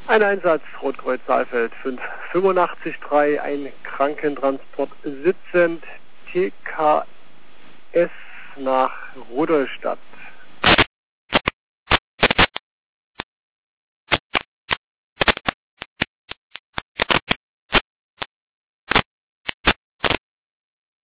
Ein Einsatz, Rotkreuz Saalfeld 5883, ein Krankentransport sitzend, TKS nach Rudolstadt.